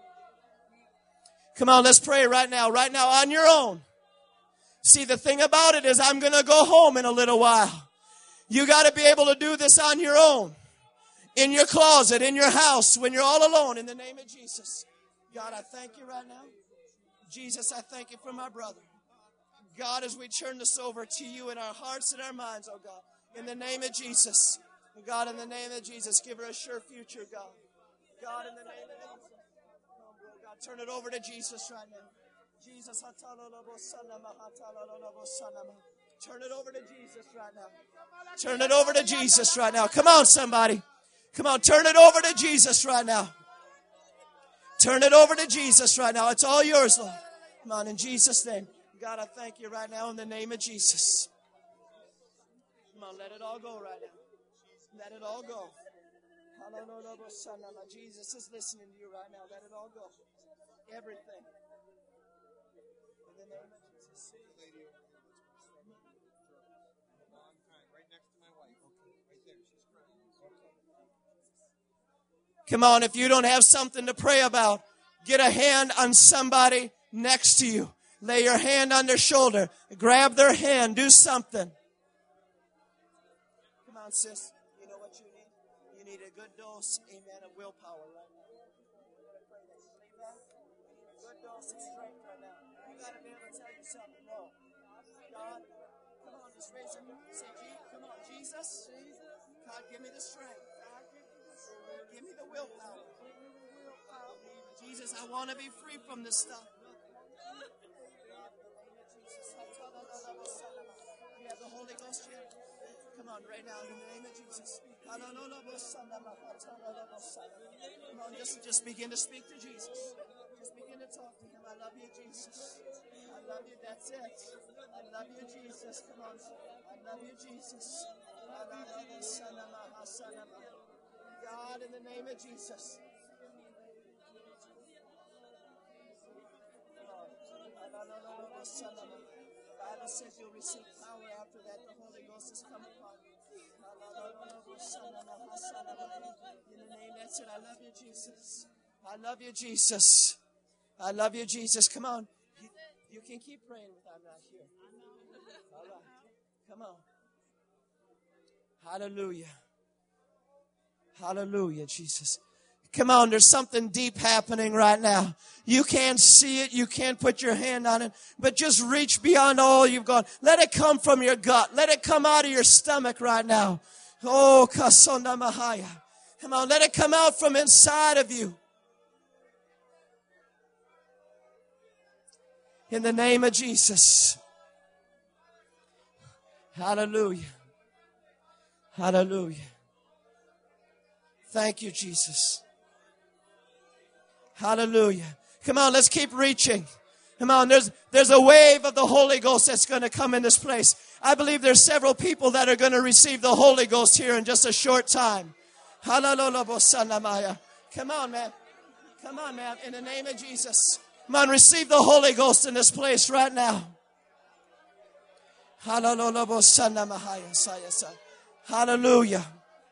Come on, let's pray right now. Right now, on your own. See, the thing about it is I'm going to go home in a little while. You got to be able to do this on your own. In your closet, in your house, when you're all alone, in the name of Jesus. God, I thank you right now. Jesus, I thank you for my brother. God, as we turn this over to you in our hearts and our minds, oh God, in the name of Jesus. God, in the name of Jesus, give her a sure future, God. God, in the name of Jesus. God, turn it over to Jesus right now. Jesus. Turn it over to Jesus right now. Turn it over to Jesus right now. Come on, somebody. Come on, turn it over to Jesus right now. Turn it over to Jesus right now. It's all yours, Lord. Come on, in Jesus' name. God, I thank you right now in the name of Jesus. Come on, let it all go right now. Let it all go. Jesus is listening to you right now. Let it all go. Everything. In the name of Jesus. Come on, if you don't have something to pray about, get a hand on somebody next to you. Lay your hand on their shoulder. Grab their hand. Do something. Come on, sis. You know what you need? You need a good dose, amen, of willpower right now. Good dose of strength right now. You got to be able to tell yourself, no. God, come on, just raise your hand. Say, come on, Jesus. God, give me the strength. Give me the willpower. Jesus, I want to be free from this stuff. You have the Holy Ghost yet? Come on, right now, in the name of Jesus. Come on, just, just begin to speak to Jesus. Just begin to talk to him. I love you, Jesus. I love you, that's it. I love you, Jesus. Come on. I love you, Jesus. God, in the name of Jesus. The Bible says you'll receive power after that. The Holy Ghost has come upon you. In the name, that's it. I love you, Jesus. I love you, Jesus. I love you, Jesus. Come on. You, you can keep praying with I'm not here. All right. Come on. Hallelujah. Hallelujah, Jesus. Come on, there's something deep happening right now. You can't see it. You can't put your hand on it. But just reach beyond all you've got. Let it come from your gut. Let it come out of your stomach right now. Oh, Kasonda Mahaya. Come on, let it come out from inside of you. In the name of Jesus. Hallelujah. Hallelujah. Thank you, Jesus. Hallelujah. Come on, let's keep reaching. Come on, there's there's a wave of the Holy Ghost that's going to come in this place. I believe there's several people that are going to receive the Holy Ghost here in just a short time. Hallelujah. Come on, man. Come on, man. In the name of Jesus. Come on, receive the Holy Ghost in this place right now. Hallelujah.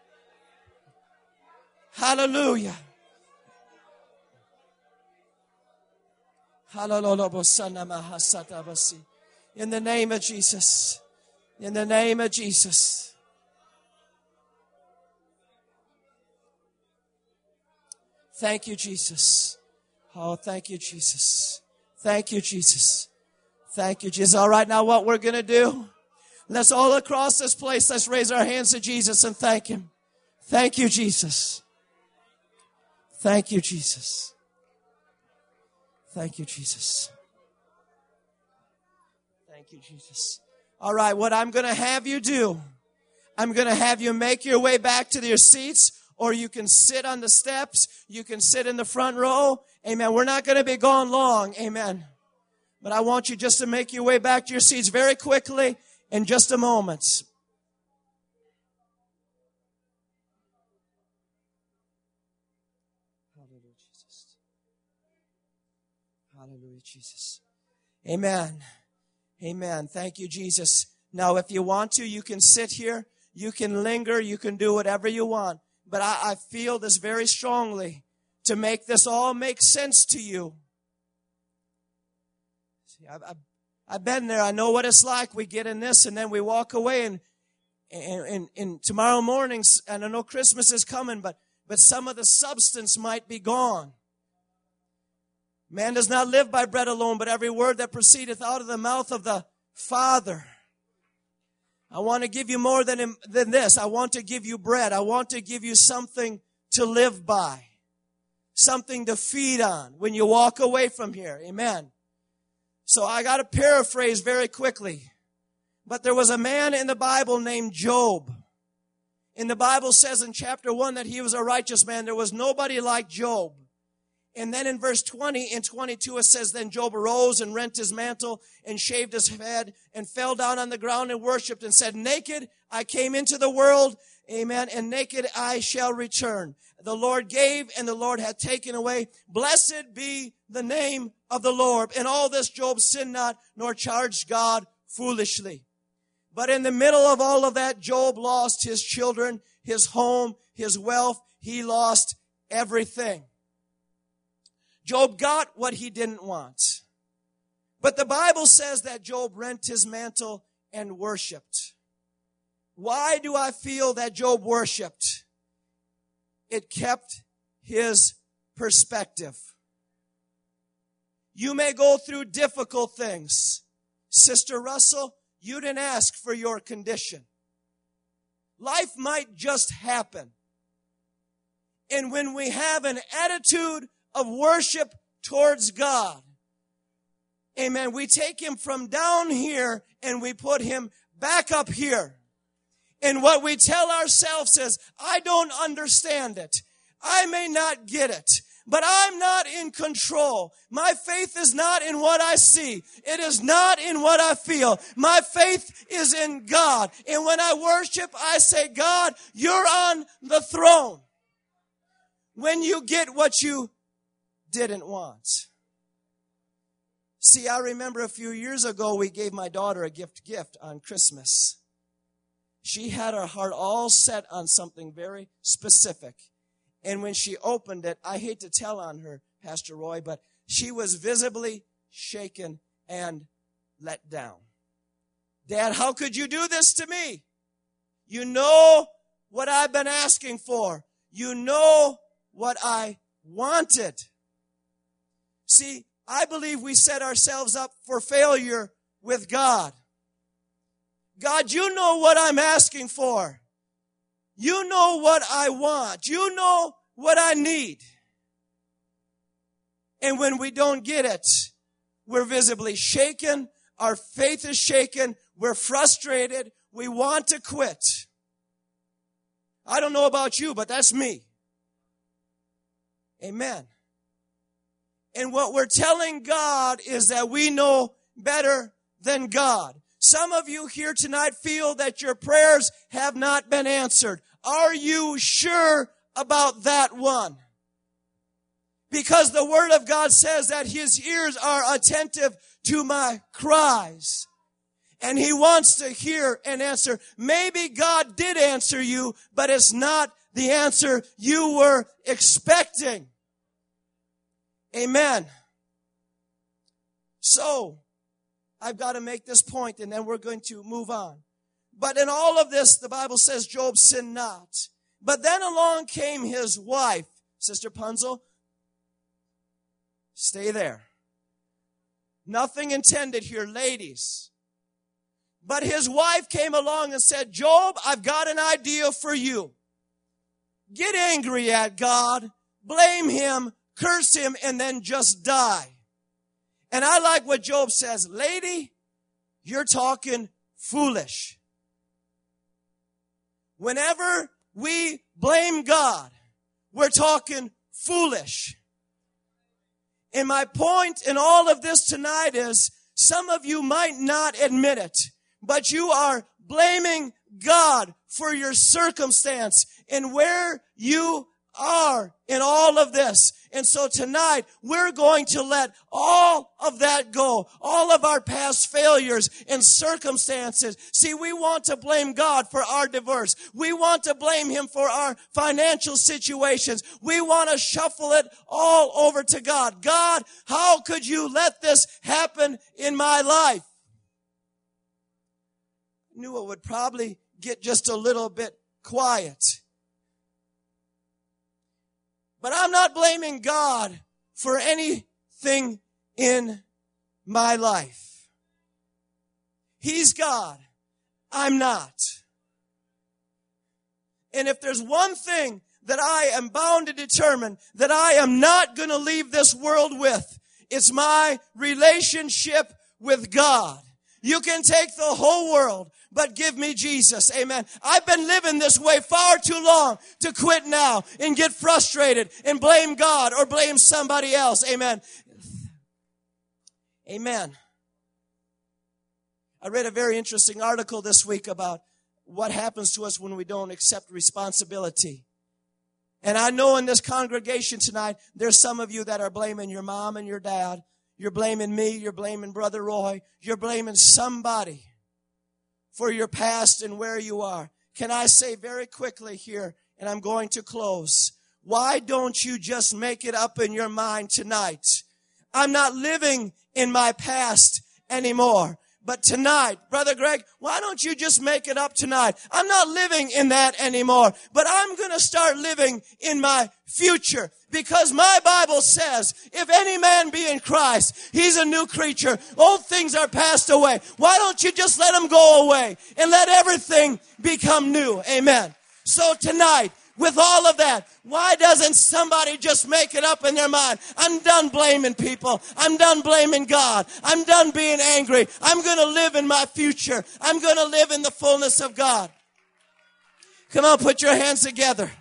Hallelujah. In the name of Jesus. In the name of Jesus. Thank you, Jesus. Oh, thank you, Jesus. Thank you, Jesus. Thank you, Jesus. All right, now what we're going to do, let's all across this place, let's raise our hands to Jesus and thank him. Thank you, Jesus. Thank you, Jesus. Thank you, Jesus. Thank you, Jesus. All right, what I'm going to have you do, I'm going to have you make your way back to your seats, or you can sit on the steps. You can sit in the front row. Amen. We're not going to be gone long. Amen. But I want you just to make your way back to your seats very quickly in just a moment. Hallelujah, Jesus. Hallelujah, Jesus. Amen. Amen. Thank you, Jesus. Now, if you want to, you can sit here. You can linger. You can do whatever you want. But I, I feel this very strongly to make this all make sense to you. See, I've, I've, I've been there. I know what it's like. We get in this and then we walk away. And, and, and, and tomorrow morning, and I know Christmas is coming, but, but some of the substance might be gone. Man does not live by bread alone, but every word that proceedeth out of the mouth of the Father. I want to give you more than, than this. I want to give you bread. I want to give you something to live by. Something to feed on when you walk away from here. Amen. So I got to paraphrase very quickly. But there was a man in the Bible named Job. And the Bible says in chapter one that he was a righteous man. There was nobody like Job. And then in verse twenty and twenty-two it says, then Job arose and rent his mantle and shaved his head and fell down on the ground and worshipped and said, naked I came into the world, amen, and naked I shall return. The Lord gave and the Lord hath taken away. Blessed be the name of the Lord. In all this Job sinned not, nor charged God foolishly. But in the middle of all of that, Job lost his children, his home, his wealth. He lost everything. Job got what he didn't want. But the Bible says that Job rent his mantle and worshiped. Why do I feel that Job worshiped? It kept his perspective. You may go through difficult things. Sister Russell, you didn't ask for your condition. Life might just happen. And when we have an attitude of worship towards God, amen, we take him from down here and we put him back up here. And what we tell ourselves is, I don't understand it. I may not get it, but I'm not in control. My faith is not in what I see. It is not in what I feel. My faith is in God. And when I worship, I say, God, you're on the throne. When you get what you didn't want. See, I remember a few years ago, we gave my daughter a gift gift on Christmas. She had her heart all set on something very specific. And when she opened it, I hate to tell on her, Pastor Roy, but she was visibly shaken and let down. Dad, how could you do this to me? You know what I've been asking for. You know what I wanted. See, I believe we set ourselves up for failure with God. God, you know what I'm asking for. You know what I want. You know what I need. And when we don't get it, we're visibly shaken. Our faith is shaken. We're frustrated. We want to quit. I don't know about you, but that's me. Amen. And what we're telling God is that we know better than God. Some of you here tonight feel that your prayers have not been answered. Are you sure about that one? Because the Word of God says that His ears are attentive to my cries. And He wants to hear and answer. Maybe God did answer you, but it's not the answer you were expecting. Amen. So, I've got to make this point and then we're going to move on. But in all of this, the Bible says Job sinned not. But then along came his wife. Sister Punzel, stay there. Nothing intended here, ladies. But his wife came along and said, Job, I've got an idea for you. Get angry at God, blame Him, curse Him, and then just die. And I like what Job says, lady, you're talking foolish. Whenever we blame God, we're talking foolish. And my point in all of this tonight is, some of you might not admit it, but you are blaming God for your circumstance and where you are in all of this. And so tonight, we're going to let all of that go. All of our past failures and circumstances. See, we want to blame God for our divorce. We want to blame Him for our financial situations. We want to shuffle it all over to God. God, how could you let this happen in my life? I knew it would probably get just a little bit quiet. But I'm not blaming God for anything in my life. He's God. I'm not. And if there's one thing that I am bound to determine that I am not going to leave this world with, it's my relationship with God. You can take the whole world, but give me Jesus. Amen. I've been living this way far too long to quit now and get frustrated and blame God or blame somebody else. Amen. Amen. I read a very interesting article this week about what happens to us when we don't accept responsibility. And I know in this congregation tonight, there's some of you that are blaming your mom and your dad. You're blaming me. You're blaming Brother Roy. You're blaming somebody for your past and where you are. Can I say very quickly here, and I'm going to close, why don't you just make it up in your mind tonight? I'm not living in my past anymore. But tonight, Brother Greg, why don't you just make it up tonight? I'm not living in that anymore, but I'm going to start living in my future. Because my Bible says, if any man be in Christ, he's a new creature. Old things are passed away. Why don't you just let them go away and let everything become new? Amen. So tonight, with all of that, why doesn't somebody just make it up in their mind? I'm done blaming people. I'm done blaming God. I'm done being angry. I'm going to live in my future. I'm going to live in the fullness of God. Come on, put your hands together.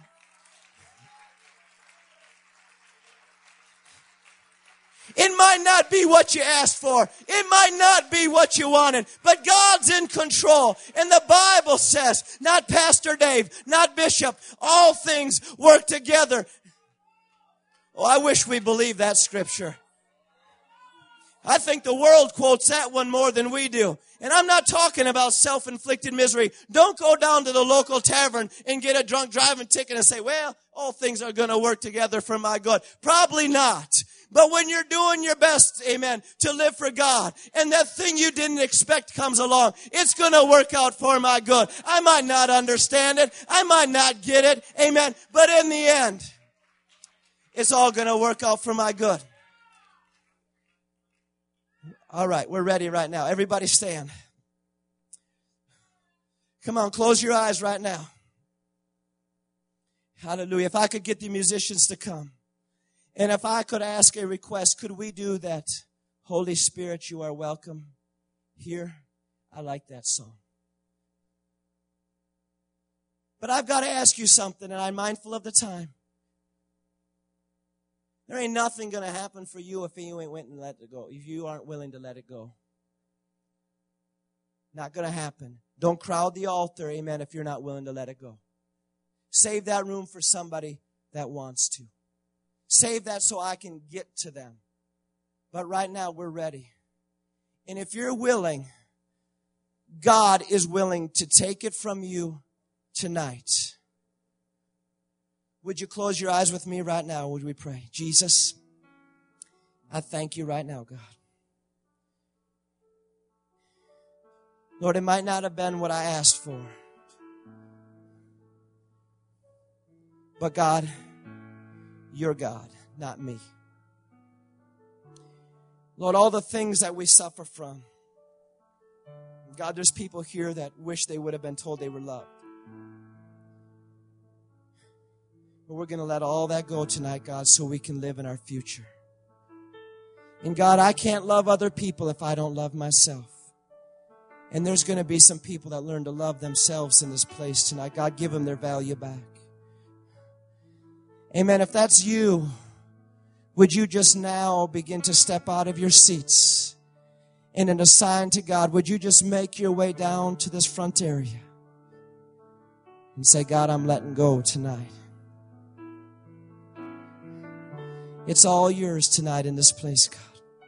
It might not be what you asked for. It might not be what you wanted. But God's in control. And the Bible says, not Pastor Dave, not Bishop, all things work together. Oh, I wish we believed that scripture. I think the world quotes that one more than we do. And I'm not talking about self-inflicted misery. Don't go down to the local tavern and get a drunk driving ticket and say, well, all things are going to work together for my good. Probably not. But when you're doing your best, amen, to live for God, and that thing you didn't expect comes along, it's going to work out for my good. I might not understand it. I might not get it. Amen. But in the end, it's all going to work out for my good. All right, we're ready right now. Everybody stand. Come on, close your eyes right now. Hallelujah. If I could get the musicians to come. And if I could ask a request, could we do that? Holy Spirit, you are welcome here. I like that song. But I've got to ask you something, and I'm mindful of the time. There ain't nothing going to happen for you if you ain't went and let it go. If you aren't willing to let it go. Not going to happen. Don't crowd the altar, amen, if you're not willing to let it go. Save that room for somebody that wants to. Save that so I can get to them. But right now, we're ready. And if you're willing, God is willing to take it from you tonight. Would you close your eyes with me right now? Would we pray? Jesus, I thank you right now, God. Lord, it might not have been what I asked for. But God, you're God, not me. Lord, all the things that we suffer from. God, there's people here that wish they would have been told they were loved. But we're going to let all that go tonight, God, so we can live in our future. And God, I can't love other people if I don't love myself. And there's going to be some people that learn to love themselves in this place tonight. God, give them their value back. Amen. If that's you, would you just now begin to step out of your seats and in a sign to God, would you just make your way down to this front area and say, God, I'm letting go tonight. It's all yours tonight in this place, God.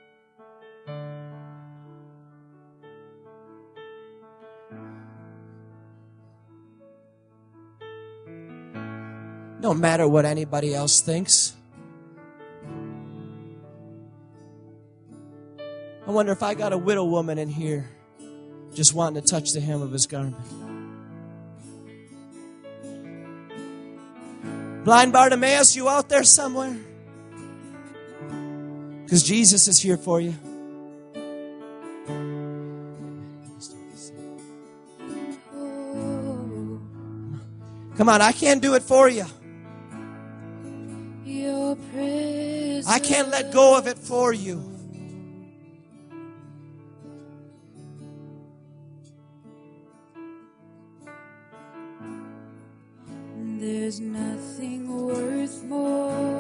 No matter what anybody else thinks. I wonder if I got a widow woman in here just wanting to touch the hem of his garment. Blind Bartimaeus, you out there somewhere? Because Jesus is here for you. Come on, I can't do it for you. I can't let go of it for you. There's nothing worth more